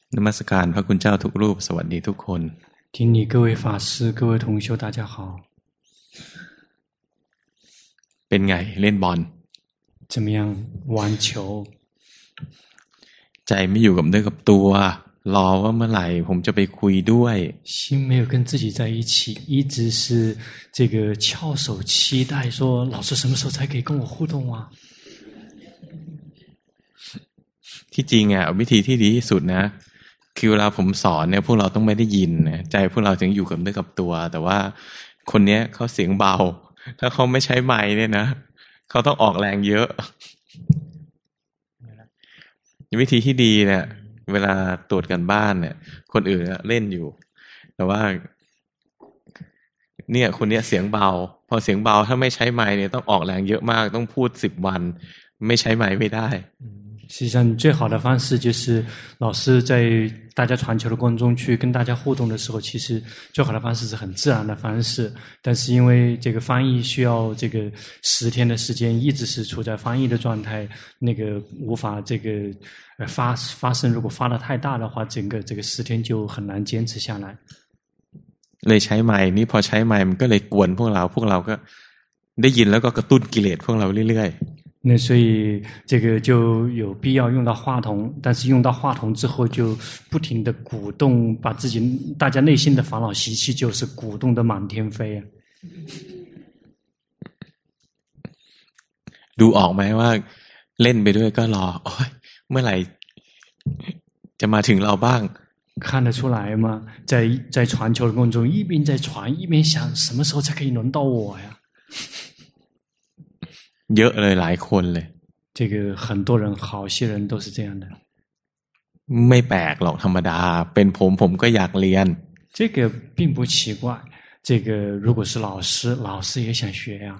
นมัสการพระคุณเจ้าทุกรูปสวัสดีทุกคน顶礼各位法师各位同修大家好เป็นไงเล่นบอล怎么样玩球ใจไม่อยู่กับเนื้อกับตัวรอว่าเมื่อไหร่ผมจะไปคุยด้วย心没有跟自己在一起一直是这个翘首期待说老师什么时候才可以跟我互动啊ที่จริงอ่ะวิธีที่ดีที่สุดนะคือเวลาผมสอนเนี่ยพวกเราต้องไม่ได้ยินนะใจพวกเราถึงอยู่กับเนื้อกับตัวแต่ว่าคนเนี้ยเขาเสียงเบาถ้าเขาไม่ใช้ไมค์เนี่ยนะเขาต้องออกแรงเยอะวิธีที่ดีเนี่ยเวลาตรวจกันบ้านเนี่ยคนอื่นเล่นอยู่แต่ว่าเนี่ยคนเนี้ยเสียงเบาพอเสียงเบาถ้าไม่ใช้ไมค์เนี่ยต้องออกแรงเยอะมากต้องพูด10 วันไม่ใช้ไมค์ไม่ได้实际上最好的方式就是老师在大家传球的过程中去跟大家互动的时候其实最好的方式是很自然的方式但是因为这个翻译需要这个10天的时间一直是处在翻译的状态那个无法这个发声如果发得太大的话整个这个10天就很难坚持下来เลยใช้ไมค์นี่พอใช้ไมค์มันก็เลยกวนพวกเราก็ได้ยินแล้วก็กระตุ้นกิเลสพวกเราเรื่อยๆ那所以这个就有必要用到话筒但是用到话筒之后就不停地鼓动把自己大家内心的烦恼习气就是鼓动得满天飞啊ดูออกไหมว่าเล่นไปด้วยก็รอโอ๊ยเมื่อไหร่จะมาถึงเราบ้าง看得出来吗在传球的过程中一边在传一边想什么时候才可以轮到我呀เยอะเลยหลายคนเลย这个很多人好些人都是这样的ไม่แปลกหรอกธรรมดาเป็นผมก็อยากเรียน这个并不奇怪这个如果是老师也想学呀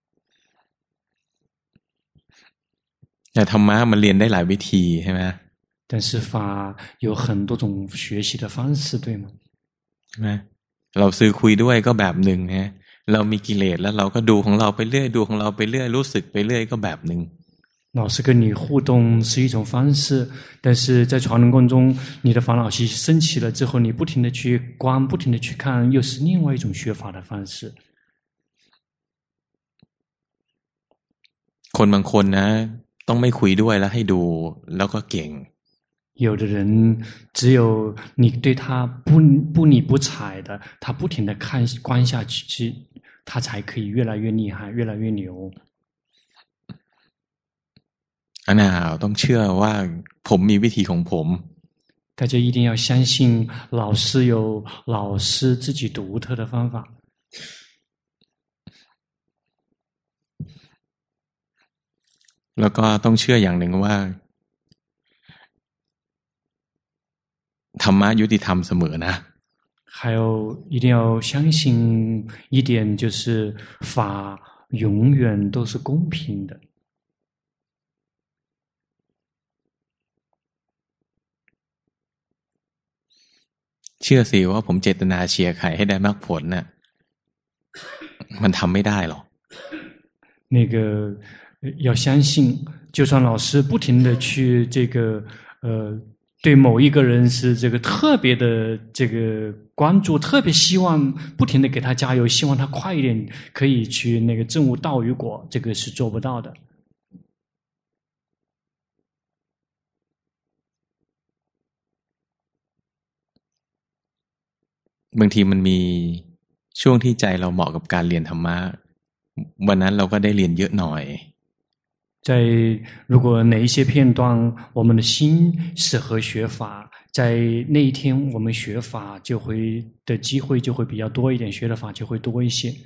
แต่ธรรมะมันเรียนได้หลายวิธีใช่ไหม但是法有很多种学习的方式对吗ใช่ไหมเราซื้อคุยด้วยก็แบบหนึ่งนะเรามีกิเลสแล้วเราก็ดูของเราไปเรื่อยดูของเราไปเรื่อยรู้สึกไปเรื่อยก็แบบหนึ่ง老师跟你互动是一种方式但是在传承过程中你的烦恼习升起了之后你不停地去观不停地去看又是另外一种学法的方式คนบางคนนะต้องไม่คุยด้วยแล้วให้ดูแล้วก็เก่ง有的人只有你对他不理不睬的他不停地看观下去他才可以越来越厉害越来越牛อันน่ะต้องเชื่อว่าผมมีวิธีของผม大家一定要相信老师有老师自己独特的方法แล้วก็ต้องเชื่ออย่างหนึ่งว่าธรรมะยุติธรรมเสมอนะ还有一定要相信一点就是法永远都是公平的เชื่อสิว่าผมเจตนาเชียร์ใครให้ได้มรรคผลน่ะมันทำไม่ได้หรอก那个要相信就算老师不停地去这个对某一个人是这个特别的这个关注特别希望不停地给他加油希望他快一点可以去那个证悟道与果这个是做不到的บางทีมันมีช่วงที่ใจเราเหมาะกับการเรียนธรรมะวันนั้นเราก็ได้เรียนเยอะหน่อย在如果哪一些片段我们的心适合学法在那一天我们学法就会的机会就会比较多一点学的法就会多一些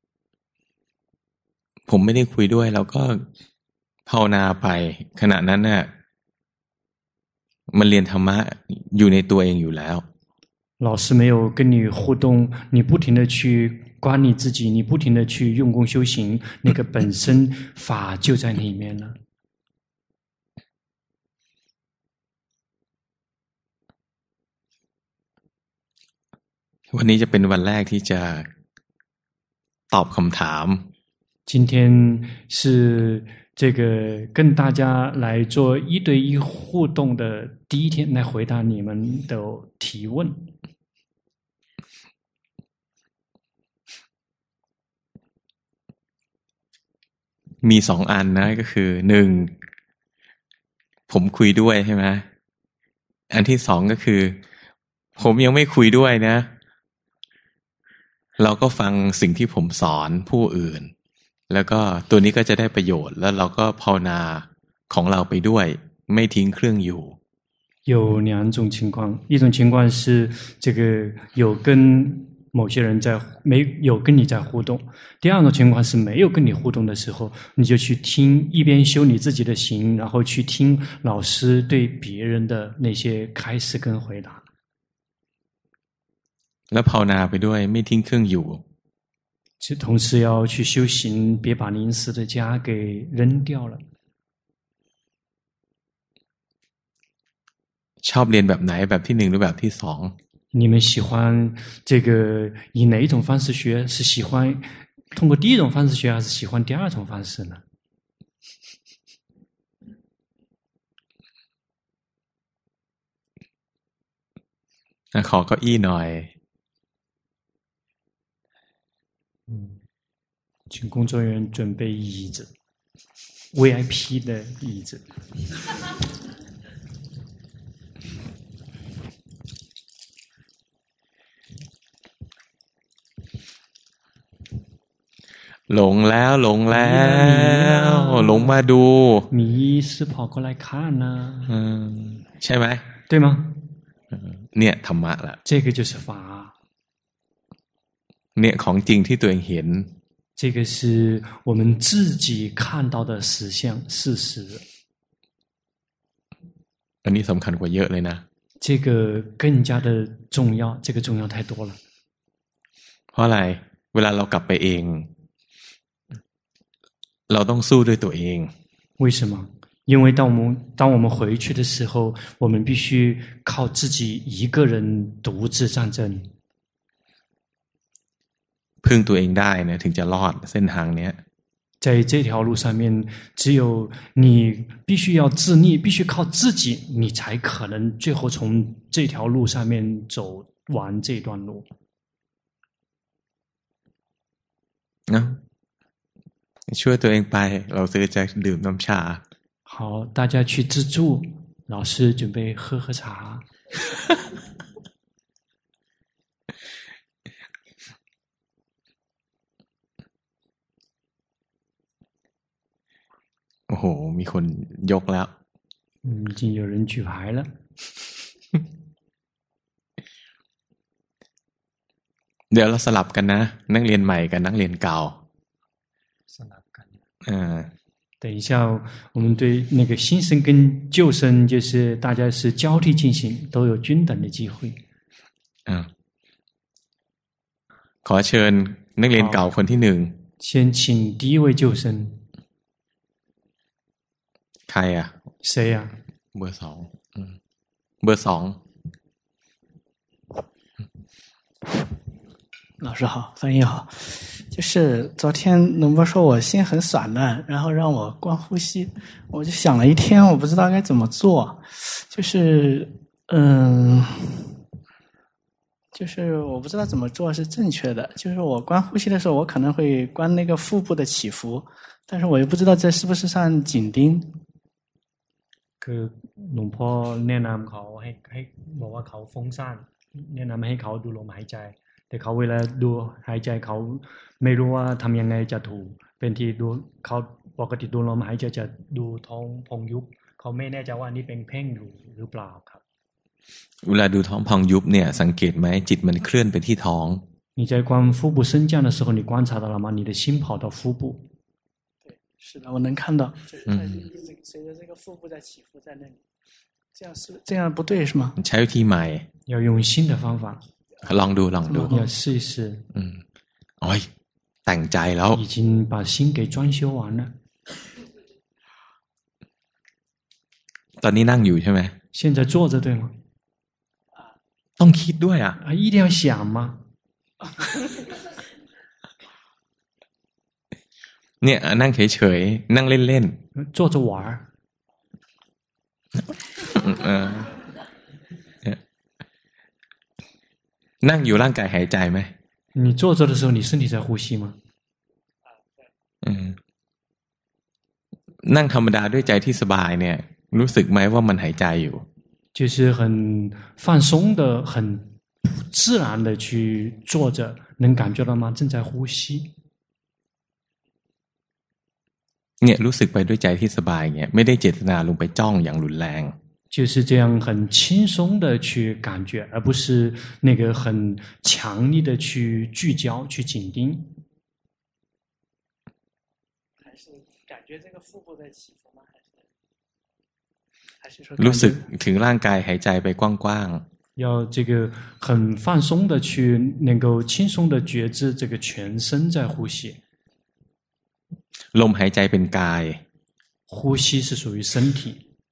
ผมไม่ได้คุยด้วยเราก็ภาวนาไปขณะนั้นน่ะมันเรียนธรรมะอยู่ในตัวเองอยู่แล้ว老师没有跟你互动你不停地去观你自己你不停地去用功修行那个本身法就在里面了วันนี้จะเป็นวันแรกที่จะตอบคำถาม今今天是这个跟大家来做一对一互动的第一天，来回答你们的提问。 มี2อันนะก็คือ1ผมคุยด้วยใช่ไหมอันที่2ก็คือผมยังไม่คุยด้วยนะเราก็ฟังสิ่งที่ผมสอนผู้อื่นแล้วก็ตัวนี้ก็จะได้ประโยชน์แล้วเราก็ภาวนาของเราไปด้วยไม่ทิ้งเครื่องอยู่有2种情况，一种情况是这个有跟某些人没有跟你在互动，第2种情况是没有跟你互动的时候，你就去听，一边修你自己的行，然后去听老师对别人的那些开示跟回答。 แล้วภาวนาไปด้วยไม่ทิ้งเครื่องอยู่同时要去修行，别把临时的家给扔掉了。 ชอบเรียนแบบไหนแบบที่1หรือแบบที่2 你们喜欢这个以哪一种方式学？是喜欢通过第1种方式学，还是喜欢第2种方式呢？ ขอเก้าอี้หน่อย请工作人员准备椅子 ，VIP 的椅子。 หลงแล้วหลงมาดู迷是跑过来看呢ใช่ไหม对吗เนี่ยธรรมะละ这个就是法เนี่ยของจริงที่ตัวเองเห็น这个是我们自己看到的实相事实อันนี้สำคัญกว่าเยอะเลยนะ这个更加的重要这个重要太多了เพราะอะไรเวลาเรากลับไปเองเราต้องสู้ด้วยตัวเอง为什么因为当我们回去的时候我们必须靠自己一个人独自战争พึ่งตัวเองได้นะถึงจะรอดเส้นทางเนี้ย在这条路上面只有你必须要自立必须靠自己你才可能最后从这条路上面走完这段路ช่วยตัวเองไปเราจะดื่มน้ำชา好大家去自助老师准备喝茶โอ้โหมีคนยกแล้ว已经有人举牌了เดี๋ยวเราสลับกันนะนักเรียนใหม่กับนักเรียนเก่าสลับกัน等一下我们对那个新生跟旧生就是大家是交替进行都有均等的机会ขอเชิญนักเรียนเก่าคนที่1 先请第1位旧生ใครอ่ะ谁啊เบอร์2เบอร์2 老师好，翻译好。就是昨天龙波说我心很散乱，然后让我观呼吸，我就想了一天，我不知道该怎么做。就是我不知道怎么做是正确的。就是我观呼吸的时候，我可能会观那个腹部的起伏，但是我又不知道这是不是算紧盯。 คือหลวงพ่อแนะนำเขาให้บอกว่าเขาฟุ้งซ่านแนะนำให้เขาดูลมหายใจแต่เขาเวลาดูหายใจเขาไม่รู้ว่าทำยังไงจะถูกเป็นที่ดูเขาปกติดูลมหายใจจะดูท้องพองยุบเขาไม่แน่ใจว่านี่เป็นเพ่งอยู่หรือเปล่าครับเวลาดูท้องพองยุบเนี่ยสังเกตไหมจิตมันเคลื่อนไปที่ท้อง你在观腹部升降的时候你观察到了吗你的心跑到腹部对是的我能看到随着这个腹部在起伏在那里这样不对是吗ใช้วิธีใหม่要用新的方法ลองดู要试一试โอ้ยแต่งใจแล้ว已经把心给装修完了ตอนนี้นั่งอยู่ใช่ไหม现在坐着对吗ต้องคิดด้วย一定要想吗เนี่ยนั่งเฉยๆนั่งเล่น坐着玩儿。 นั่งอยู่ร่างกายหายใจไหม你坐着的时候，你身体在呼吸吗？ นั่งธรรมดาด้วยใจที่สบายเนี่ยรู้สึกไหมว่ามันหายใจอยู่就是很放松的、很自然的去坐着，能感觉到吗？正在呼吸。 เนี่ยรู้สึกไปด้วยใจที่สบายเนี่ยไม่ได้เจตนาลงไปจ้องอย่างรุนแรง就是这样很轻松的去感觉，而不是那个很强力的去聚焦、去紧盯。 还是感觉这个腹部在起伏吗？还是说รู้สึกถึงร่างกายหายใจไปกว้าง要这个很放松的去能够轻松的觉知这个全身在呼吸。 ลมหายใจเป็นกาย呼吸是属于身体。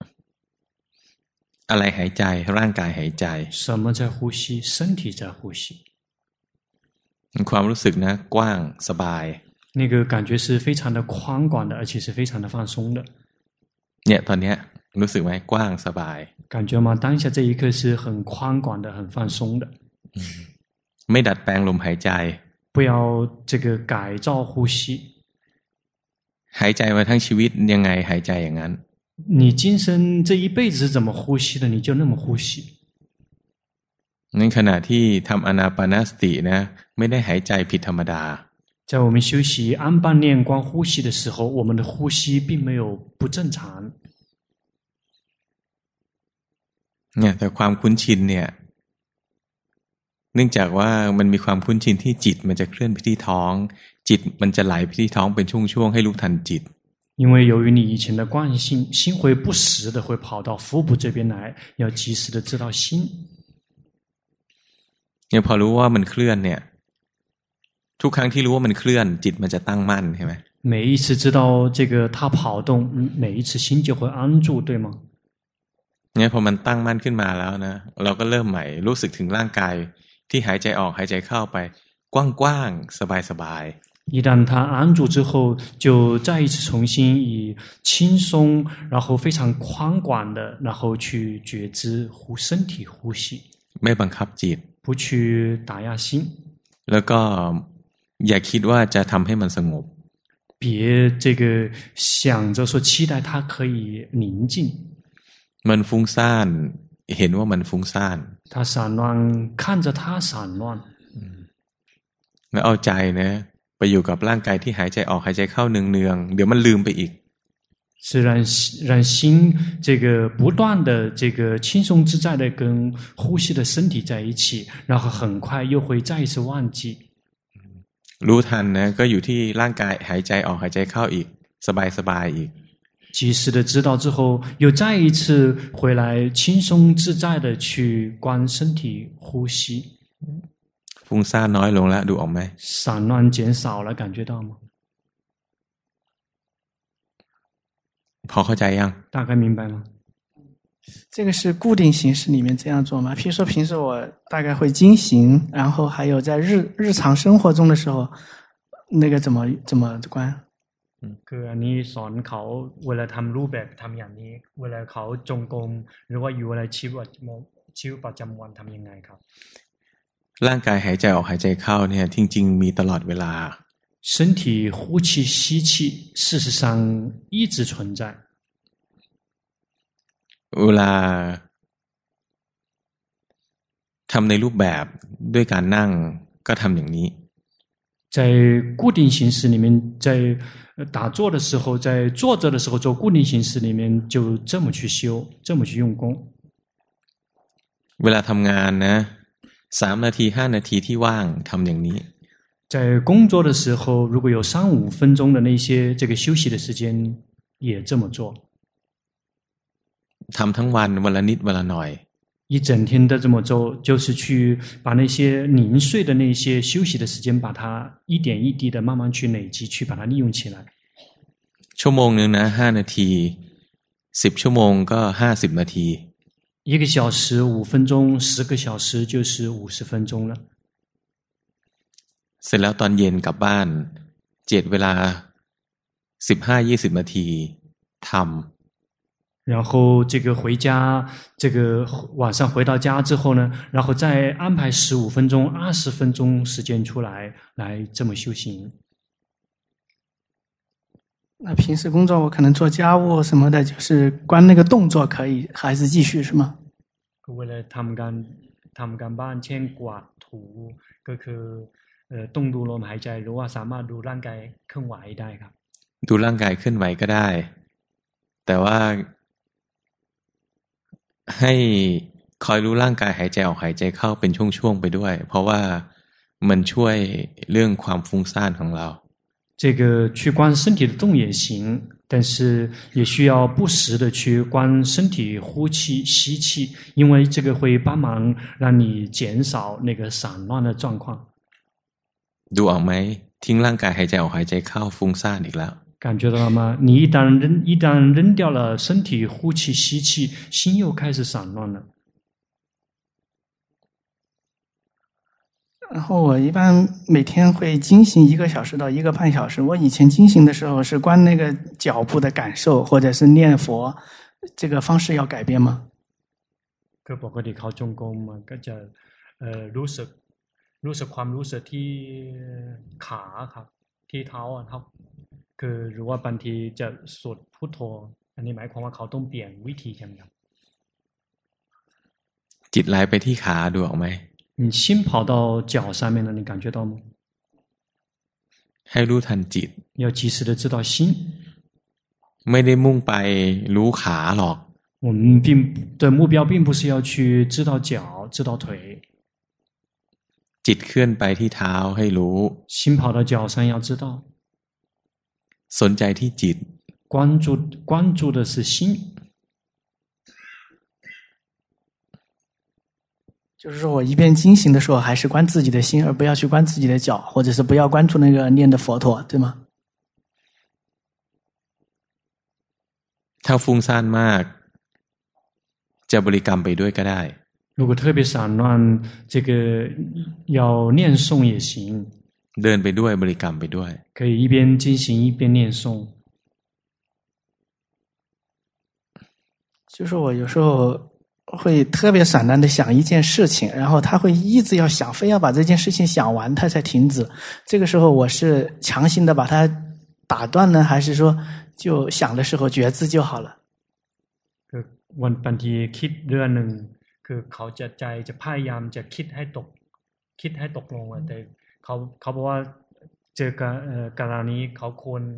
อะไรหายใจร่างกายหายใจ什么在呼吸？身体在呼吸。 ความรู้สึกนะกว้างสบาย那个感觉是非常的宽广的，而且是非常的放松的。 เนี่ยตอนเนี้ยรู้สึกไหมกว้างสบาย感觉吗？当下这一刻是很宽广的、很放松的。 ไม่ดัดแปลงลมหายใจ不要这个改造呼吸。 หายใจมาทั้งชีวิตยังไงหายใจอย่างนั้น你今生这一辈子是怎么呼吸的，你就那么呼吸。 ในขณะที่ทำอานาปานสตินะไม่ได้หายใจผิดธรรมดา在我们休息安般念观呼吸的时候，我们的呼吸并没有不正常。 เนี่ยแต่ความคุ้นชินเนี่ยเนื่องจากว่ามันมีความคุ้นชินที่จิตมันจะเคลื่อนไปที่ท้องจิตมันจะไหลไปที่ท้องเป็นช่วงๆให้รู้ทันจิต因为由于你以前的惯性，心会不时的会跑到腹部这边来，要及时的知道心。 เนี่ยพอรู้ว่ามันเคลื่อนเนี่ยทุกครั้งที่รู้ว่ามันเคลื่อนจิตมันจะตั้งมั่นใช่ไหม每一次知道这个它跑动，每一次心就会安住，对吗？ เนี่ยพอมันตั้งมั่นขึ้นมาแล้วนะเราก็เริ่มใหม่รู้สึกถึงร่างกายที่หายใจออกหายใจเข้าไปกว้างๆสบายๆ一旦它安住之后，就再一次重新以轻松，然后非常宽广的，然后去觉知身体呼吸。 ไม่บังคับจิต不去打压心。 แล้วก็อย่าคิดว่าจะทำให้มันสงบ别这个想着说期待它可以宁静。 มันฟุ้งซ่านเห็นว่ามันฟุ้งซ่าน它散乱，看着它散乱。 แล้วเอาใจนะไปอยู่กับร่างกายที่หายใจออกหายใจเข้าเนืองๆเดี๋ยวมันลืมไปอีก是让心这个不断的这个轻松自在的跟呼吸的身体在一起，然后很快又会再一次忘记。 รู้ทันนะก็อยู่ที่ร่างกายหายใจออกหายใจเข้าอีกสบายๆอีก及时的知道之后，又再一次回来轻松自在的去观身体呼吸。 ฟุ้งซ่านน้อยลงแล้วดูออกไหม散乱减少了，感觉到吗？ พอเข้าใจยัง大概明白吗？ 这个是固定形式里面这样做吗？譬如说平时我大概会经行，然后还有在日常生活中的时候，那个怎么观？ คืออันนี้สอนเขาเวลาทำรูปแบบทำอย่างนี้เวลาเขาจงกรมหรือว่าอยู่ในชีวิตประจำวันทำยังไงครับร่างกายหายใจออกหายใจเข้าเนี่ยจริงๆมีตลอดเวลา身体呼气吸气事实上一直存在เวลาทำในรูปแบบด้วยการนั่งก็ทำอย่างนี้在固定形式里面在打坐的时候在坐着的时候做固定形式里面就这么去修这么去用功เวลาทำงานนะ3 นาที5 นาทีที่ว่างทำอย่างนี้在工作的时候如果有3-5分钟的那些这个休息的时间也这么做ทำทั้งวันวันละนิดวันละหน่อย一整天的这么做就是去把那些零碎的那些休息的时间把它一点一滴的慢慢去累积去把它利用起来ชั่วโมงนึงนะ5 นาที10 ชั่วโมงก็50 นาที 1个小时5分钟10个小时就是50分钟了เสร็จแล้วตอนเย็นกลับบ้าน7 เวลา 15-20 นาทีทำ然后这个回家，这个晚上回到家之后呢，然后再安排15分钟、20分钟时间出来这么修行。 那平时工作我可能做家务什么的，就是关那个动作可以，还是继续是吗？ เวลาทำการบ้านเช่นกวาดถูก็คือต้องดูลมหายใจหรือว่าสามารถดูร่างกายเคลื่อนไหวได้ครับดูร่างกายเคลื่อนไหวก็ได้แต่ว่าให้คอยรู้ร่างกายหายใจออกหายใจเข้าเป็นช่วงๆไปด้วยเพราะว่ามันช่วยเรื่องความฟุ้งซ่านของเรา这个去观身体的动也行，但是也需要不时的去观身体呼气、吸气，因为这个会帮忙让你减少那个散乱的状况。 ดูออกไหมทิ้งร่างกายหายใจออกหายใจเข้าฟุ้งซ่านอีกแล้ว感觉到了吗？你一旦扔掉了身体呼气、吸气，心又开始散乱了。 然后我一般每天会精行1个小时到1个半小时。我以前精行的时候是观那个脚部的感受，或者是念佛，这个方式要改变吗？ คือปกติเขาจงกรมมันก็จะรู้สึกความรู้สึกที่ขาครับที่เท้าครับคือหรือว่าบางทีจะสวดพุทโธอันนี้หมายความว่าเขาต้องเปลี่ยนวิธีใช่ไหมครับจิตไหลไปที่ขาดูออกไหม你心跑到脚上面了，你感觉到吗？ ให้รู้ทันจิต要及时的知道心ไม่ได้มุ่งไปรู้ขาหรอก我们的目标并不是要去知道脚知道腿จิตเคลื่อนไปที่เท้าให้รู้心跑到脚上要知道สนใจที่จิต关注的是心就是说我一边精行的时候还是观自己的心，而不要去观自己的脚，或者是不要关注那个念的佛陀，对吗？ ถ้าฟุ้งซ่านมากจะบริกรรมไปด้วยก็ได้如果特别散乱这个要念诵也行เดินไปด้วยบริกรรมไปด้วย可以一边精行一边念诵就是我有时候会特别散乱的想一件事情，然后他会一直要想，非要把这件事情想完他才停止。这个时候我是强行的把它打断呢，还是说就想的时候觉知就好了？ คือวันบางทีคิดเรื่องนึงคือเขาจะใจจะพยายามจะคิดให้ตกลงแต่เขาบอกว่าเจอการนี้เขาควร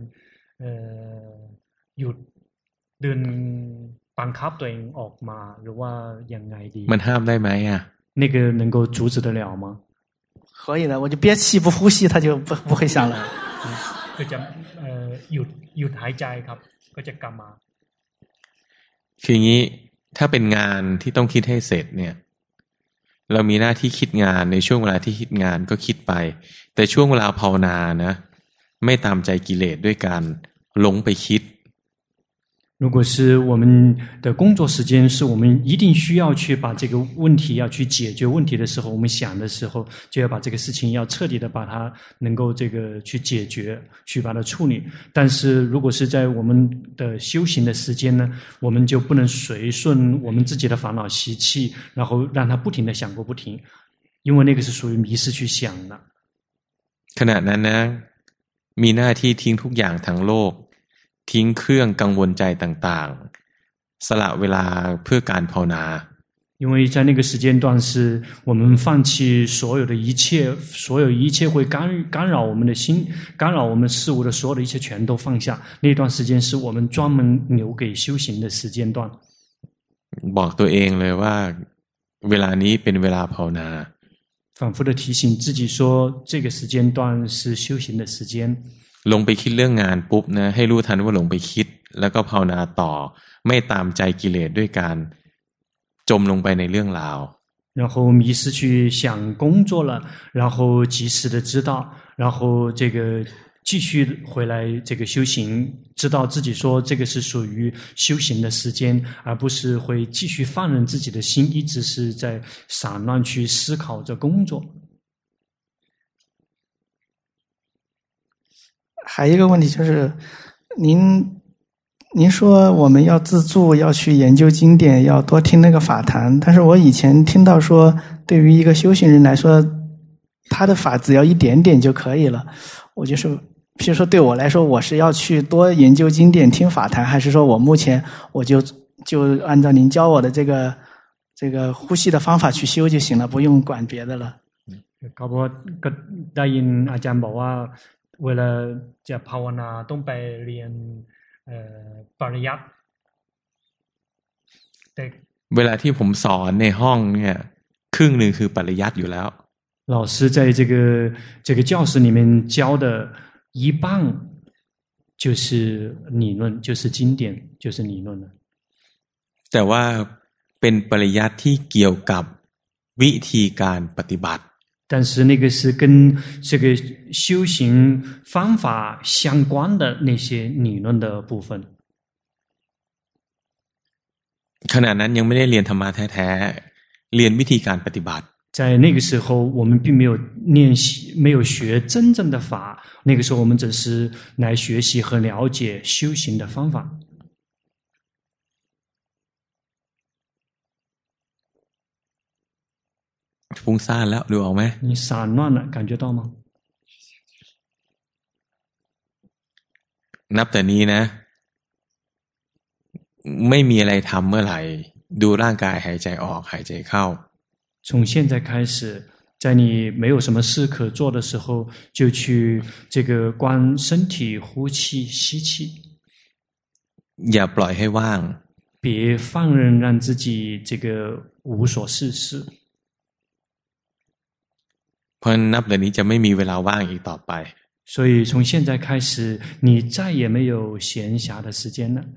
หยุดเดินบังคับตัวเองออกมาหรือว่ายังไงดีมันห้ามได้ไหมอ่ะ那个能够阻止得了吗可以的我就憋气不呼吸他就不会想了ก็จะหยุดหายใจครับก็จะกลับมาคืออย่างนี้ถ้าเป็นงานที่ต้องคิดให้เสร็จเนี่ยเรามีหน้าที่คิดงานในช่วงเวลาที่คิดงานก็คิดไปแต่ช่วงเวลาภาวนานะไม่ตามใจกิเลสด้วยการหลงไปคิด如果是我们的工作时间是我们一定需要去把这个问题要去解决问题的时候我们想的时候就要把这个事情要彻底的把它能够这个去解决去把它处理但是如果是在我们的修行的时间呢我们就不能随顺我们自己的烦恼习气然后让它不停的想个不停因为那个是属于迷失去想的ขณะนั้นนะมีหน้าที่ทิ้งทุกอย่างทั้งโลกทิ้งเครื่องกังวลใจต่างๆสละเวลาเพื่อการภาวนา因为在那个时间段是我们放弃所有一切会干扰我们的心干扰我们事物的所有的一切全都放下那段时间是我们专门留给修行的时间段บอกตัวเองเลยว่าเวลานี้เป็นเวลาภาวนา反复的提醒自己说这个时间段是修行的时间ลงไปคิดเรื่องงานปุ๊บนะให้รู้ทันว่าลงไปคิดแล้วก็ภาวนาต่อไม่ตามใจกิเลสด้วยการจมลงไปในเรื่องราว然后迷失去想工作了然后及时的知道然后这个继续回来这个修行知道自己说这个是属于修行的时间而不是会继续放任自己的心一直是在散乱去思考着工作还有一个问题就是您说我们要自助，要去研究经典，要多听那个法坛。但是我以前听到说，对于一个修行人来说，他的法只要一点点就可以了。我就是，譬如说对我来说，我是要去多研究经典、听法坛，还是说我目前我就按照您教我的这个呼吸的方法去修就行了，不用管别的了。 เขาบอกก็ได้ยินอาจารย์บอกว่าเวลาจะภาวนาต้องไปเรียนปริยัติแต่เวลาที่ผมสอนในห้องเนี่ยครึ่งนึงคือปริยัติอยู่แล้ว老师在这个教室里面教的一半就是理论，就是经典，就是理论了。 แต่ว่าเป็นปริยัติที่เกี่ยวกับวิธีการปฏิบัติ但是那个是跟这个修行方法相关的那些理论的部分。 ขณะนั้นยังไม่ได้เรียนธรรมะแท้ๆเรียนวิธีการปฏิบัติ在那个时候我们并没有练习，没有学真正的法，那个时候我们只是来学习和了解修行的方法。 ฟุ้งซ่านแล้วดูออกไหม你散乱了感觉到吗นับแต่นี้นะไม่มีอะไรทำเมื่อไหร่ดูร่างกายหายใจออกหายใจเข้า从现在开始在你没有什么事可做的时候就去这个观身体呼气吸气อย่าปล่อยให้ว่าง别放任让自己这个无所事事เพราะนับแต่นี้จะไม่มีเวลาว่างอีกต่อไป所以从现在开始你再也没有闲暇的时间了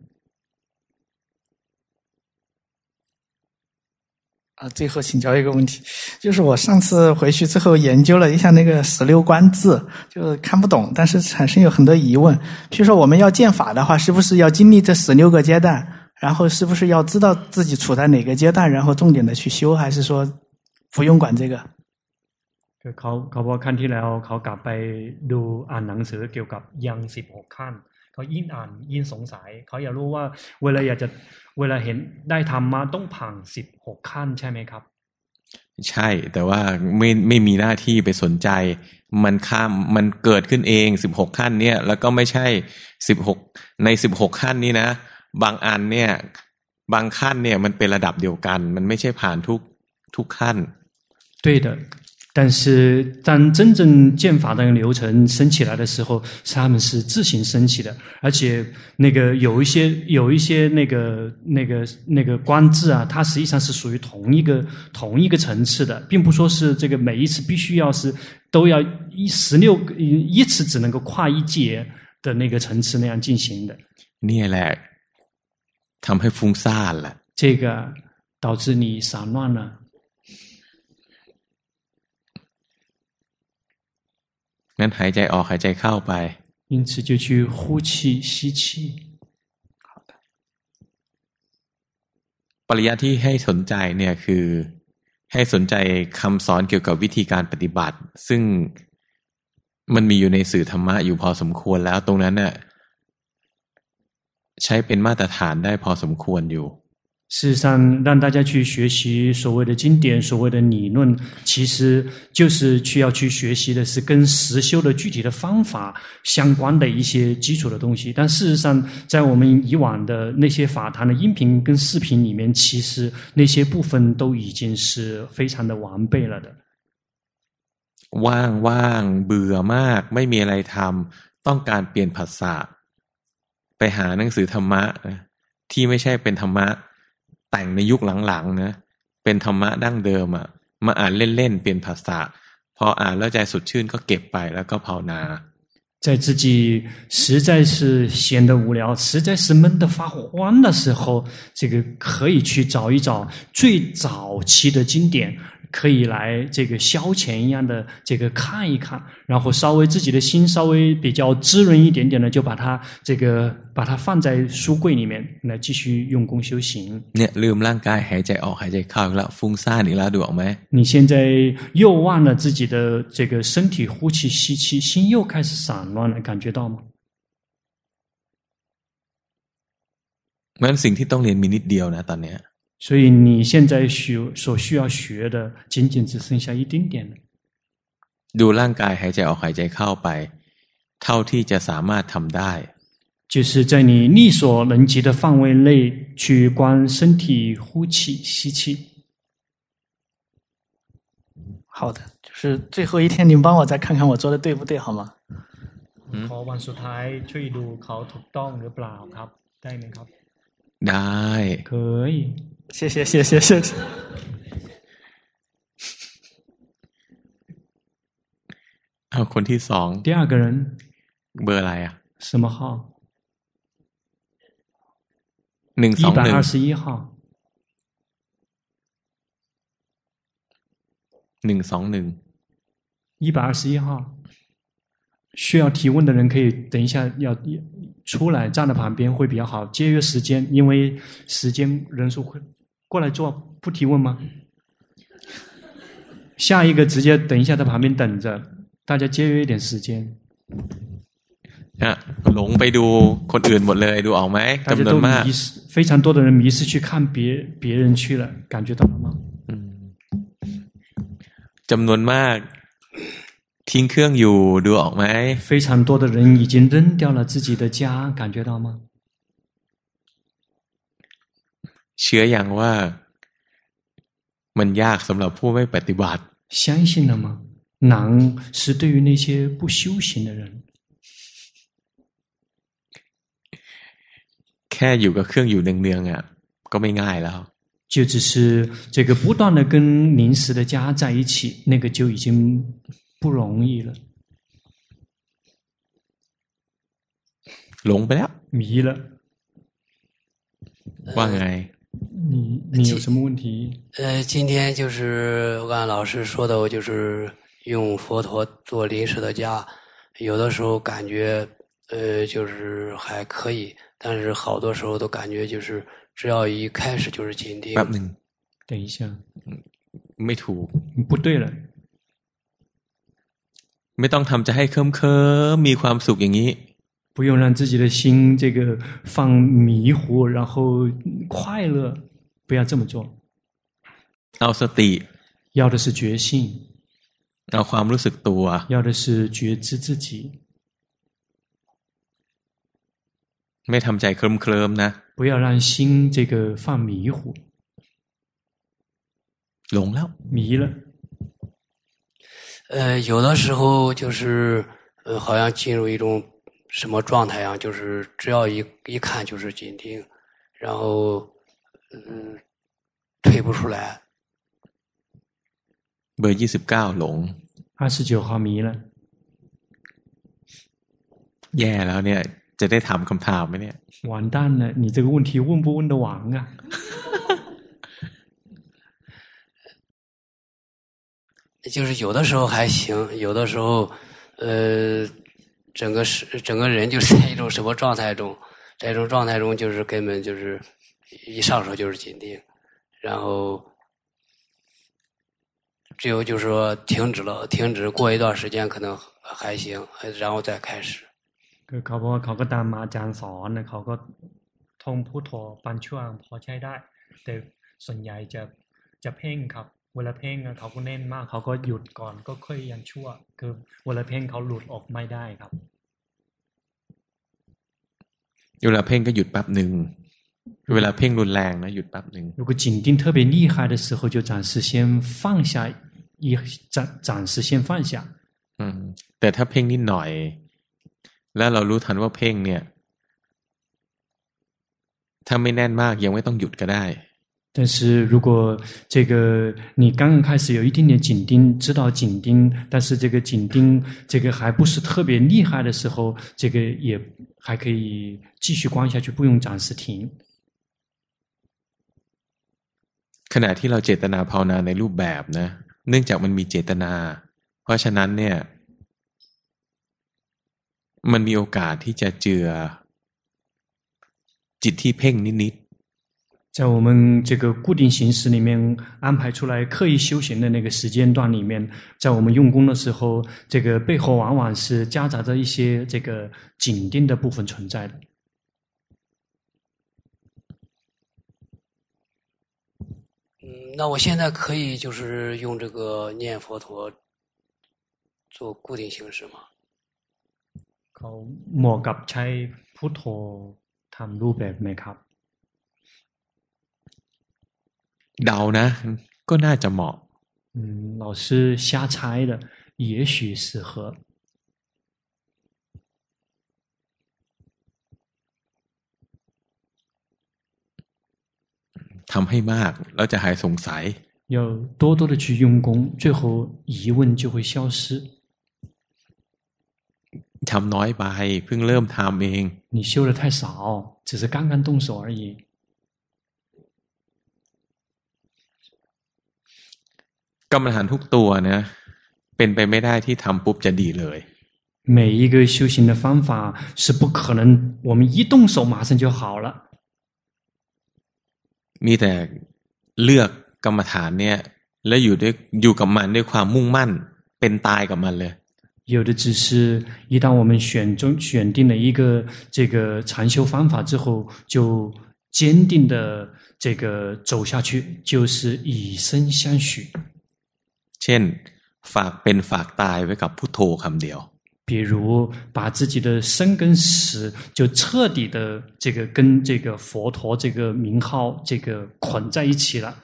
最后请教一个问题，就是我上次回去之后研究了一下那个16观字，就看不懂，但是产生有很多疑问。譬如说我们要见法的话，是不是要经历这16个阶段，然后是不是要知道自己处在哪个阶段，然后重点的去修，还是说不用管这个เขาบอกขั้นที่แล้วเขากลับไปดูอ่านหนังสือเกี่ยวกับยัง16ขั้นเขายิ่งอ่านยิ่งสงสัยเขาอยากรู้ว่าเวลาเห็นได้ธรรมะต้องผ่าน16ขั้นใช่ไหมครับใช่แต่ว่าไม่มีหน้าที่ไปสนใจมันเกิดขึ้นเอง16ขั้นเนี่ยแล้วก็ไม่ใช่16ใน16ขั้นนี้นะบางอันเนี่ยบางขั้นเนี่ยมันเป็นระดับเดียวกันมันไม่ใช่ผ่านทุกขั้น对的但是当真正见法的流程升起来的时候他们是自行升起的而且那个有一些那个观字啊它实际上是属于同一个层次的并不说是这个每一次必须要是都要16一次只能够跨一节的那个层次那样进行的นี่แหละทำให้ฟุ้งซ่านละ这个导致你散乱了งั้นหายใจออกหายใจเข้าไป因此就去呼气吸气好的ปริยัติที่ให้สนใจเนี่ยคือให้สนใจคำสอนเกี่ยวกับวิธีการปฏิบัติซึ่งมันมีอยู่ในสื่อธรรมะอยู่พอสมควรแล้วตรงนั้นน่ะใช้เป็นมาตรฐานได้พอสมควรอยู่事实上让大家去学习所谓的经典所谓的理论其实就是要去学习的是跟实修的具体的方法相关的一些基础的东西但事实上在我们以往的那些法坛的音频跟视频里面其实那些部分都已经是非常的完备了的ว่างเบื่อมากไม่มีอะไรทำต้องการเปลี่ยนภาษาไปหาหนังสือธรรมะที่ไม่ใช่เป็นธรรมะแต่งในยุคหลังๆนะเป็นธรรมะดั้งเดิมมาอ่านเล่นๆเปลี่ยนภาษาพออ่านแล้วใจสดชื่นก็เก็บไปแล้วก็ภาวนา在自己实在是闲得无聊实在是闷得发慌的时候这个可以去找一找最早期的经典可以来这个消遣一样的这个看一看然后稍微自己的心稍微比较滋润一点点的就把它放在书柜里面来继续用功修行เนี่ยลืมร่างกายหายใจออกหายใจเข้าแล้วฟุ้งซ่านอีกแล้วดูออกไหม你现在又忘了自己的这个身体呼气吸气心又开始散乱了感觉到吗งั้นสิ่งที่ต้องเรียนมีนิดเดียวนะตอนเนี้ย所以你现在所需要学的仅仅只剩下一丁点了。 ดูร่างกายหายใจออกหายใจเข้าไปเท่าที่จะสามารถทำได้就是在你力所能及的范围内去观身体呼气吸气。 好的，就是最后一天，你们帮我再看看我做的对不对，好吗？ ขอวันสุดท้ายช่วยดูเขาถูกต้องหรือเปล่าครับได้ไหมครับได้可以谢谢谢谢谢谢。 เอาคนที่สอง第二个人เบอร์อะไรอ่ะ什么号 121 号121号需要提问的人可以等一下要出来站在旁边会比较好节约时间因为时间人数会过来坐不提问吗下一个直接等一下在旁边等着大家节约一点时间หลงไปดูคนอื่นหมดเลยดูออกไหมจำนวนมาก非常多的人迷失去看别人去了感觉到了吗จำนวนมากทิ้งเครื่องอยู่ดูออกไหม非常多的人已经扔掉了自己的家感觉到吗เชื่ออย่างว่ามันยากสำหรับผู้ไม่ปฏิบัติ相信了吗难是对于那些不修行的人แค่อยู่กับเครื่องอยู่เนืองๆอ่ะก็ไม่ง่ายแล้ว就只是这个不断的跟临时的家在一起那个就已经不容易了หลงไปแล้ว迷了ว่าไง你有什么问题今天就是按老师说的我就是用佛陀做临时的家有的时候感觉就是还可以但是好多时候都感觉就是只要一开始就是紧盯แป๊บนึง等一下ไม่ถูก不对了ไม่ต้องทำจะให้เคลิ้มๆมีความสุขอย่างนี้不用让自己的心这个放迷糊然后快乐不要这么做เอาสติ要的是觉性เอาความรู้สึกตัว要的是觉知自己ไม่ทำใจเคลิ้มๆนะ不要让心这个放迷糊หลงแล้ว迷了有的时候就是好像进入一种什么状态样就是只要一看就是紧盯然后退不出来เบอร์29หลง 29号迷了แย่แล้วเนี่ยจะได้ถามคำถามไหมเนี่ย完蛋了你这个问题问不问得完啊就是有的时候还行有的时候整个人就是在一种什么状态中在一种状态中就是根本就是一上手就是紧盯然后只有就是说停止过一段时间可能还行然后再开始คือเขาบอกว่าเขาก็ตามอาจารย์สอนนะเขาก็ท่องพุทโธบางช่วงพอใช้ได้แต่ส่วนใหญ่จะเพ่งครับเวลาเพ่งเขาก็เน้นมากเขาก็หยุดก่อนก็ค่อยยังชั่วคือเวลาเพ่งเขาหลุดออกไม่ได้ครับเวลาเพ่งก็หยุดแป๊บนึงเวลาเพ่งรุนแรงนะหยุดแป๊บนึง如果紧盯特别厉害的时候就暂时先放下暂时先放下แต่ถ้าเพ่งนิดหน่อยแล้วเรารู้ทันว่าเพ่งเนี่ยถ้าไม่แน่นมากยังไม่ต้องหยุดก็ได้但是如果这个你刚刚开始有一点点紧盯知道紧盯但是这个紧盯这个还不是特别厉害的时候这个也还可以继续观下去不用暂时停ขณะที่เราเจตนาภาวนาในรูปแบบนะเนื่องจากมันมีเจตนาเพราะฉะนั้นเนี่ยมันมีโอกาสที่จะเจือจิตที่เพ่งนิด在我们这个固定形式里面安排出来刻意修行的那个时间段里面在我们用功的时候这个背后往往是夹杂着一些这个紧盯的部分存在的那我现在可以就是用这个念佛陀做固定形式吗？ เขาเหมาะกับใช้พุทโธทำรูปแบบไหมครับเดานะ ก็น่าจะเหมาะ老师瞎猜的，也许适合。 ทำให้มากแล้วจะหายสงสัย要多多的去用功，最后疑问就会消失。 ทำน้อยไปเพิ่งเริ่มทำเอง你修的太少，只是刚刚动手而已。 กรรมฐานทุกตัวนะเป็นไปไม่ได้ที่ทำปุ๊บจะดีเลย每一个修行的方法是不可能，我们一动手马上就好了。 มีแต่เลือกกรรมฐานเนี่ยแล้วอยู่กับมันด้วยความมุ่งมั่นเป็นตายกับมันเลย有的只是一旦我们选定了一个这个禅修方法之后，就坚定的这个走下去，就是以身相许。 เช่นฝากเป็นฝากตายไว้กับพุทโธคำเดียว比如把自己的生跟死就彻底的这个跟这个佛陀这个名号这个捆在一起了，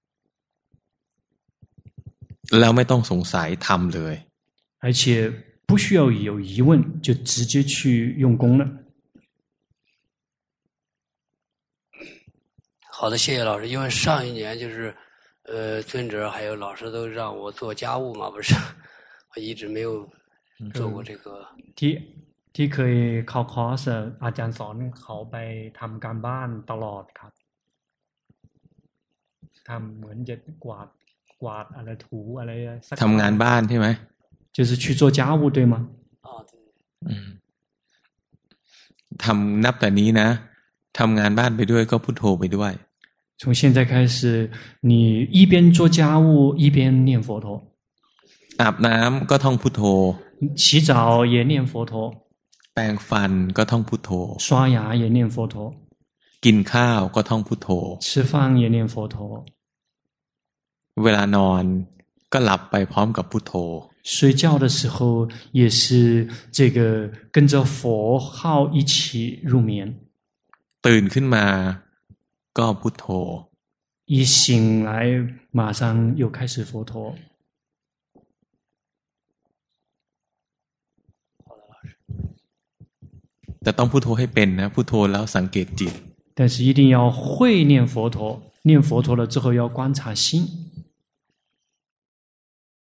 แล้วไม่ต้องสงสัยทำเลย而且不需要有疑问，就直接去用功了。 好的，谢谢老师。因为上一年就是尊者还有老师都让我做家务嘛，不是，我一直没有做过这个。 ที่เคยเข้าคอร์สอาจารย์สอนเขาไปทำการบ้านตลอดครับทำเหมือนจะกวาดอะไรถูอะไรสักทำงานบ้านใช่ไหม就是去做家务对吗？ 对。 ทำนับแต่นี้นะทำงานบ้านไปด้วยก็พุทโธไปด้วย从现在开始，你一边做家务一边念佛陀， อาบน้ำก็ท่องพุทโธ洗澡也念佛陀， แปรงฟันก็ท่องพุทโธ刷牙也念佛陀， กินข้าวก็ท่องพุทโธ吃饭也念佛陀， เวลานอนก็หลับไปพร้อมกับพุทโธ睡觉的时候也是这个跟着佛号一起入眠。 ตื่นขึ้นมาก็พุทโธ一醒来马上又开始佛陀。 แต่ต้องพุทโธให้เป็นนะพุทโธแล้วสังเกตจิต但是一定要会念佛陀，念佛陀了之后要观察心。